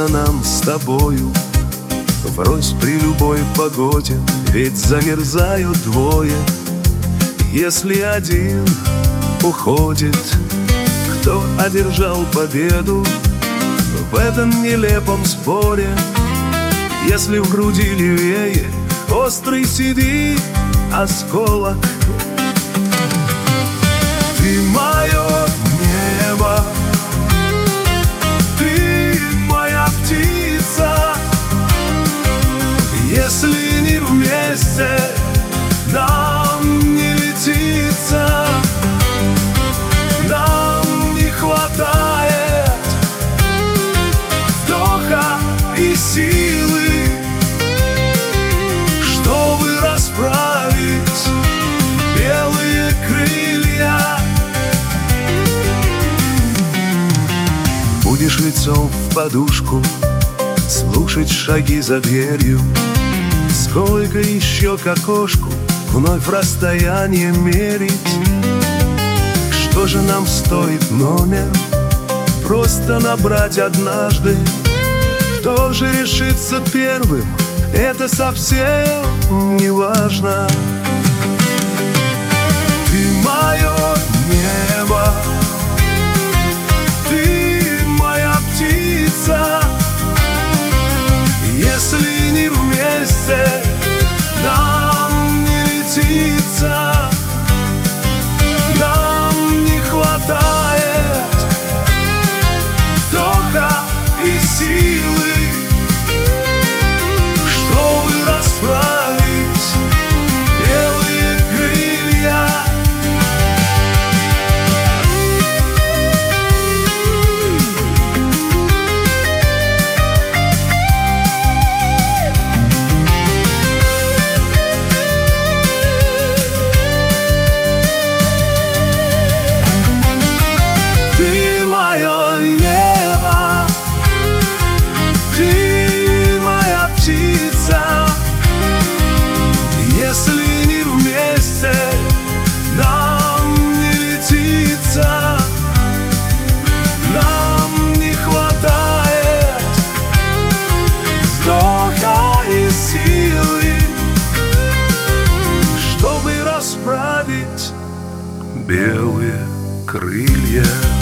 справиться нам с тобою врозь при любой погоде, ведь замерзают двое. Если один уходит, кто одержал победу в этом нелепом споре? Если в груди левее острый сидит осколок, ты мое небо, ты моя птица. Если не вместе, нам не летится. Нам не хватает вдоха и силы, чтобы расправить белые крылья. Будешь лицом в подушку слушать шаги за дверью. Сколько еще к окошку вновь расстояние мерить? Что же нам стоит номер просто набрать однажды? Кто же решится первым, это совсем не важно. Ты мое небо, ты моя птица. Если не вместе, нам не летится. Нам не хватает вдоха и силы, чтобы расправить белые крылья. Ты мое небо, ты моя птица. Если не вместе, нам не летится. Нам не хватает вдоха и силы, чтобы расправить белые крылья.